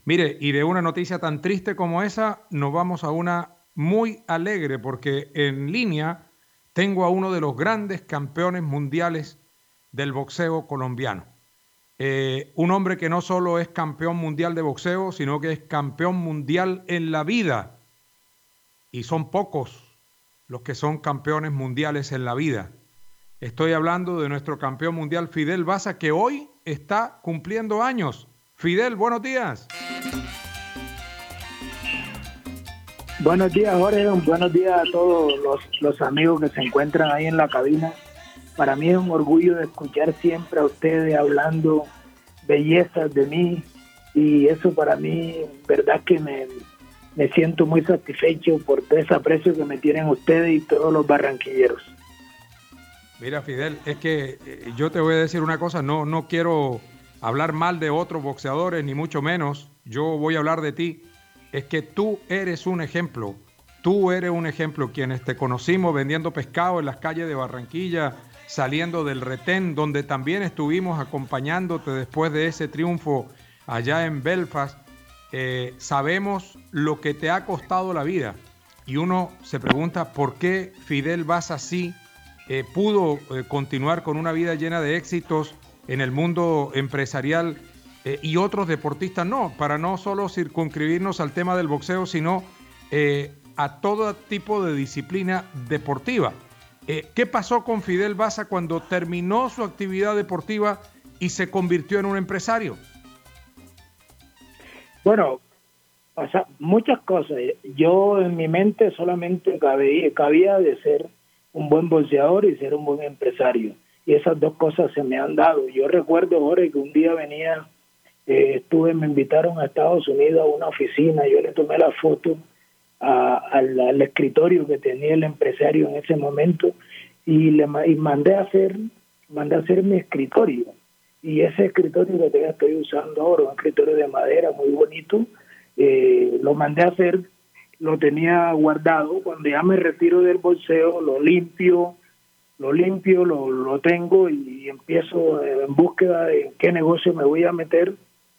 Mire, y de una noticia tan triste como esa, nos vamos a una muy alegre, porque en línea tengo a uno de los grandes campeones mundiales del boxeo colombiano. Un hombre que no solo es campeón mundial de boxeo, sino que es campeón mundial en la vida. Y son pocos los que son campeones mundiales en la vida. Estoy hablando de nuestro campeón mundial Fidel Baza, que hoy está cumpliendo años. Fidel, buenos días. Buenos días, Jorge. Buenos días a todos los amigos que se encuentran ahí en la cabina. Para mí es un orgullo de escuchar siempre a ustedes hablando bellezas de mí, y eso para mí, verdad que me siento muy satisfecho por todo ese aprecio que me tienen ustedes y todos los barranquilleros. Mira, Fidel, es que yo te voy a decir una cosa, no quiero hablar mal de otros boxeadores, ni mucho menos. Yo voy a hablar de ti. Es que tú eres un ejemplo, quienes te conocimos vendiendo pescado en las calles de Barranquilla, saliendo del retén, donde también estuvimos acompañándote después de ese triunfo allá en Belfast. Sabemos lo que te ha costado la vida y uno se pregunta por qué Fidel Baza así pudo continuar con una vida llena de éxitos en el mundo empresarial y otros deportistas no, para no solo circunscribirnos al tema del boxeo, sino a todo tipo de disciplina deportiva. ¿Qué pasó con Fidel Baza cuando terminó su actividad deportiva y se convirtió en un empresario? Bueno, o sea, muchas cosas. Yo en mi mente solamente cabía de ser un buen boxeador y ser un buen empresario. Y esas dos cosas se me han dado. Yo recuerdo, Jorge, que un día me invitaron a Estados Unidos a una oficina, yo le tomé la foto al escritorio que tenía el empresario en ese momento y mandé a hacer mi escritorio. Y ese escritorio que todavía estoy usando ahora, un escritorio de madera muy bonito, lo mandé a hacer, lo tenía guardado. Cuando ya me retiro del boxeo, lo tengo y empiezo en búsqueda de en qué negocio me voy a meter.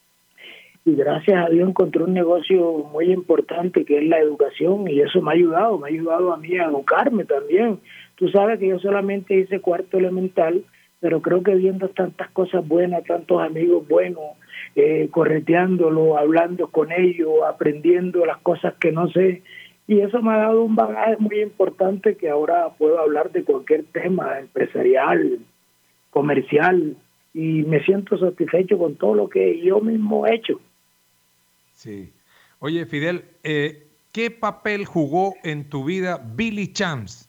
Y gracias a Dios encontré un negocio muy importante que es la educación, y eso me ha ayudado a mí a educarme también. Tú sabes que yo solamente hice cuarto elemental, pero creo que viendo tantas cosas buenas, tantos amigos buenos, correteándolo, hablando con ellos, aprendiendo las cosas que no sé, y eso me ha dado un bagaje muy importante que ahora puedo hablar de cualquier tema empresarial, comercial, y me siento satisfecho con todo lo que yo mismo he hecho. Sí. Oye, Fidel, ¿qué papel jugó en tu vida Billy Chams?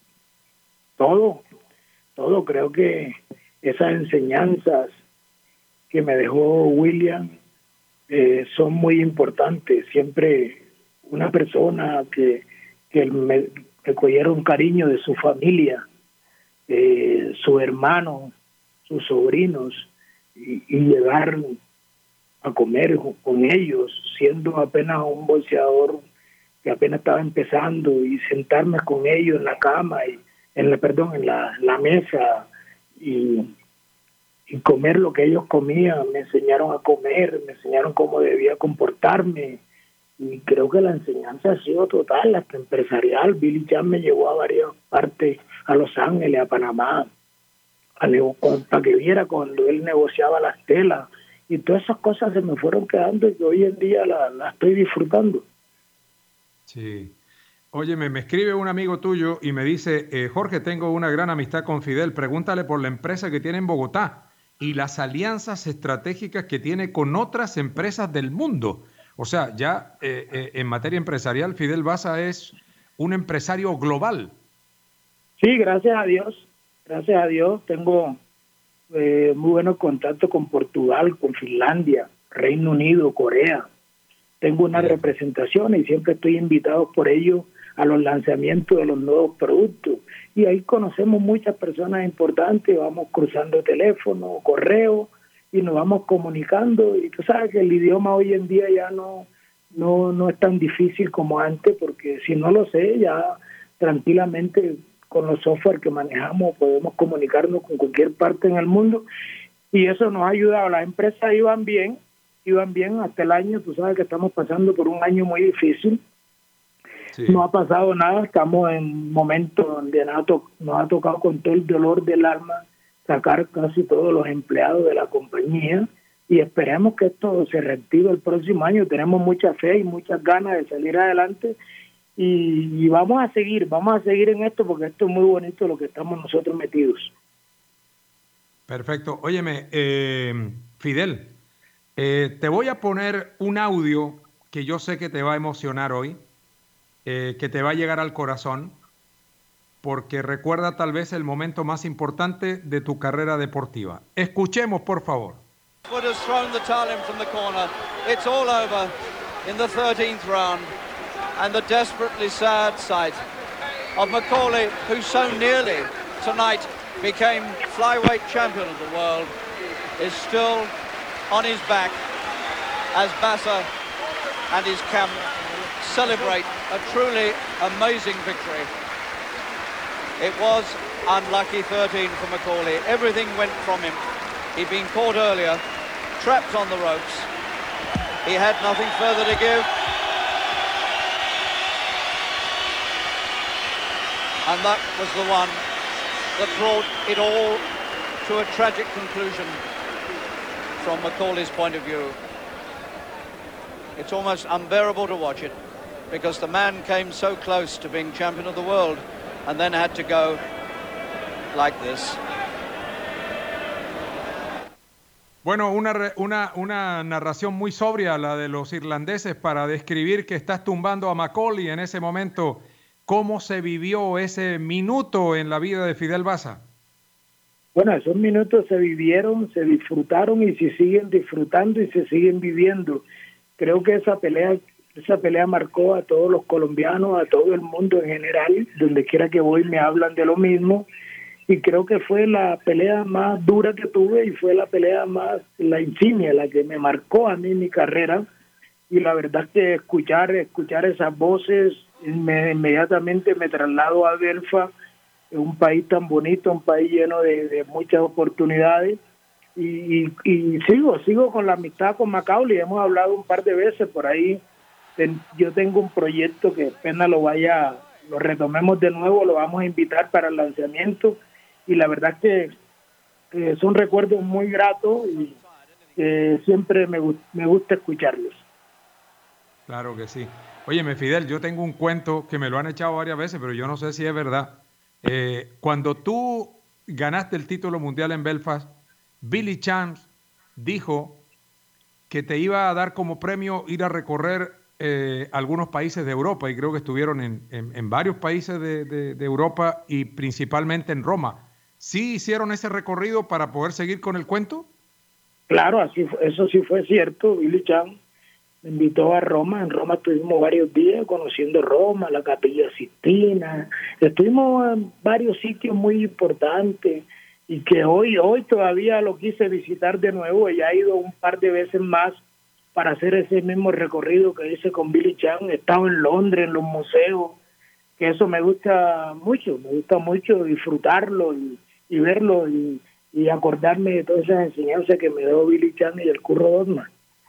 Todo, todo. Creo que esas enseñanzas que me dejó William son muy importantes. Siempre una persona que me cogieron cariño de su familia, su hermano, sus sobrinos, y llegar a comer con ellos, siendo apenas un boxeador que apenas estaba empezando, y sentarme con ellos en la cama y en la mesa, y, y comer lo que ellos comían. Me enseñaron a comer, me enseñaron cómo debía comportarme, y creo que la enseñanza ha sido total, hasta empresarial. Billy Chan me llevó a varias partes, a Los Ángeles, a Panamá, para que viera cuando él negociaba las telas, y todas esas cosas se me fueron quedando y que hoy en día la estoy disfrutando. Sí. Óyeme, me escribe un amigo tuyo y me dice, Jorge, tengo una gran amistad con Fidel, pregúntale por la empresa que tiene en Bogotá y las alianzas estratégicas que tiene con otras empresas del mundo. O sea, ya en materia empresarial, Fidel Baza es un empresario global. Sí, gracias a Dios tengo muy buenos contactos con Portugal, con Finlandia, Reino Unido, Corea. Tengo una Mira, representación y siempre estoy invitado por ellos a los lanzamientos de los nuevos productos. Y ahí conocemos muchas personas importantes, vamos cruzando teléfono, correo, y nos vamos comunicando. Y tú sabes que el idioma hoy en día ya no es tan difícil como antes, porque si no lo sé, ya tranquilamente con los software que manejamos podemos comunicarnos con cualquier parte en el mundo, y eso nos ha ayudado. Las empresas iban bien, iban bien hasta el año. Tú sabes que estamos pasando por un año muy difícil. Sí. No ha pasado nada, estamos en un momento donde nos ha tocado con todo el dolor del alma sacar casi todos los empleados de la compañía, y esperemos que esto se reactive el próximo año. Tenemos mucha fe y muchas ganas de salir adelante, y vamos a seguir en esto, porque esto es muy bonito lo que estamos nosotros metidos. Perfecto. Óyeme, Fidel, te voy a poner un audio que yo sé que te va a emocionar hoy, que te va a llegar al corazón, porque recuerda tal vez el momento más importante de tu carrera deportiva. Escuchemos, por favor. Wood has thrown the towel in from the corner. It's all over in the 13th round, and the desperately sad sight of Macaulay, who so nearly tonight became flyweight champion of the world, is still on his back as Bassa and his camp celebrate a truly amazing victory. It was unlucky 13 for Macaulay. Everything went from him. He'd been caught earlier, trapped on the ropes. He had nothing further to give. And that was the one that brought it all to a tragic conclusion from Macaulay's point of view. It's almost unbearable to watch it, because the man came so close to being champion of the world and then had to go like this. Bueno, una narración muy sobria, la de los irlandeses, para describir que estás tumbando a Macaulay en ese momento. ¿Cómo se vivió ese minuto en la vida de Fidel Bassa? Bueno, esos minutos se vivieron, se disfrutaron y se siguen disfrutando y se siguen viviendo. Creo que esa pelea marcó a todos los colombianos, a todo el mundo en general. Donde quiera que voy me hablan de lo mismo. Y creo que fue la pelea más dura que tuve, y fue la insignia, la que me marcó a mí mi carrera. Y la verdad es que escuchar esas voces, inmediatamente me traslado a Belfast, un país tan bonito, un país lleno de muchas oportunidades. Y sigo con la amistad con Macaulay. Hemos hablado un par de veces por ahí. Yo tengo un proyecto que apenas lo retomemos de nuevo, lo vamos a invitar para el lanzamiento. Y la verdad es que son recuerdos muy gratos, y siempre me gusta escucharlos. Claro que sí. Óyeme, Fidel, yo tengo un cuento que me lo han echado varias veces, pero yo no sé si es verdad. Cuando tú ganaste el título mundial en Belfast, Billy Chance dijo que te iba a dar como premio ir a recorrer algunos países de Europa, y creo que estuvieron en varios países de Europa, y principalmente en Roma. ¿Sí hicieron ese recorrido para poder seguir con el cuento? Claro, eso sí fue cierto. Billy Chan me invitó a Roma. En Roma estuvimos varios días conociendo Roma, la Capilla Sistina. Estuvimos en varios sitios muy importantes, y que hoy todavía lo quise visitar de nuevo. Ya he ido un par de veces más para hacer ese mismo recorrido que hice con Billy Chan. He estado en Londres, en los museos, que eso me gusta mucho disfrutarlo y verlo, y acordarme de todas esas enseñanzas que me dio Billy Chan y el Curro Dodman.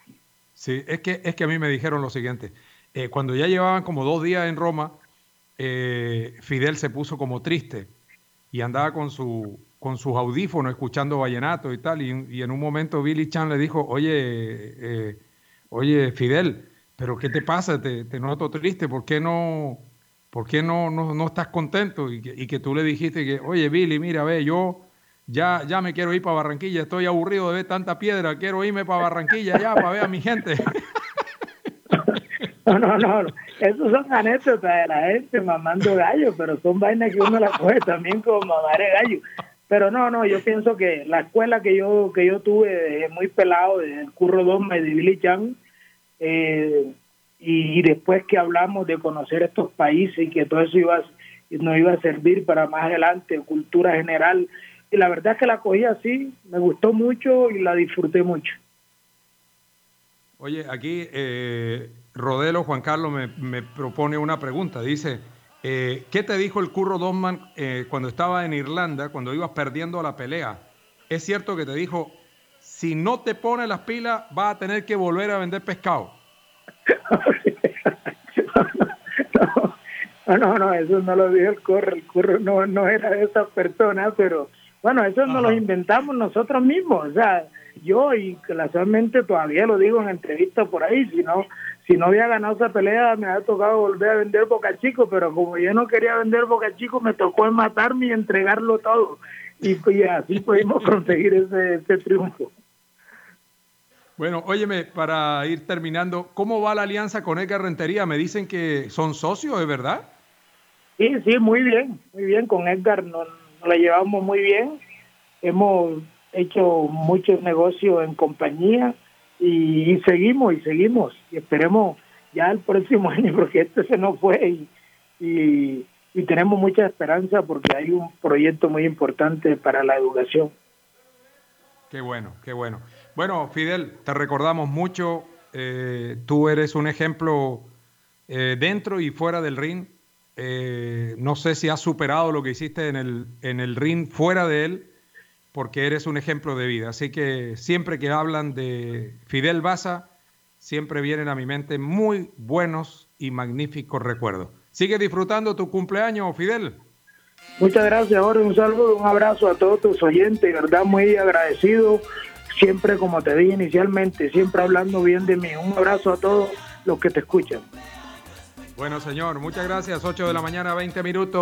Sí, es que a mí me dijeron lo siguiente. Cuando ya llevaban como 2 días en Roma, Fidel se puso como triste y andaba con sus audífonos escuchando vallenato y tal, y en un momento Billy Chan le dijo: oye, Fidel, ¿pero qué te pasa? Te noto triste, ¿por qué no estás contento? Y que tú le dijiste que: oye, Billy, mira, ve, yo ya me quiero ir para Barranquilla, estoy aburrido de ver tanta piedra, quiero irme para Barranquilla ya para ver a mi gente. No, esos son anécdotas de la gente mamando gallo, pero son vainas que uno las coge también como mamar gallo. Pero no, yo pienso que la escuela que yo tuve desde muy pelado, desde el Curro Dodman y de Billy Chan, y después que hablamos de conocer estos países, y que todo eso nos iba a servir para más adelante, cultura general, y la verdad es que la cogí así, me gustó mucho y la disfruté mucho. Oye, aquí Rodelo Juan Carlos me propone una pregunta. Dice: ¿qué te dijo el Curro Dodman cuando estaba en Irlanda, cuando ibas perdiendo la pelea? ¿Es cierto que te dijo: si no te pones las pilas, vas a tener que volver a vender pescado. No, eso no lo dijo el Curro no era de esas personas, pero bueno, eso nos lo inventamos nosotros mismos, o sea, yo y casualmente todavía lo digo en entrevistas por ahí, si no había ganado esa pelea me había tocado volver a vender Boca Chico, pero como yo no quería vender Boca Chico me tocó matarme y entregarlo todo, y así pudimos conseguir ese triunfo. Bueno, óyeme, para ir terminando, ¿cómo va la alianza con Edgar Rentería? Me dicen que son socios, ¿es verdad? Sí, muy bien, con Edgar nos la llevamos muy bien, hemos hecho muchos negocios en compañía y seguimos, y esperemos ya el próximo año, porque este se nos fue y tenemos mucha esperanza porque hay un proyecto muy importante para la educación. Qué bueno, qué bueno. Bueno, Fidel, te recordamos mucho, tú eres un ejemplo dentro y fuera del ring. No sé si has superado lo que hiciste en el ring fuera de él, porque eres un ejemplo de vida. Así que siempre que hablan de Fidel Baza, siempre vienen a mi mente muy buenos y magníficos recuerdos. Sigue disfrutando tu cumpleaños, Fidel. Muchas gracias, Jorge. Un saludo, un abrazo a todos tus oyentes. De verdad, muy agradecido. Siempre, como te dije inicialmente, siempre hablando bien de mí. Un abrazo a todos los que te escuchan. Bueno, señor, muchas gracias. 8 de la mañana, 20 minutos.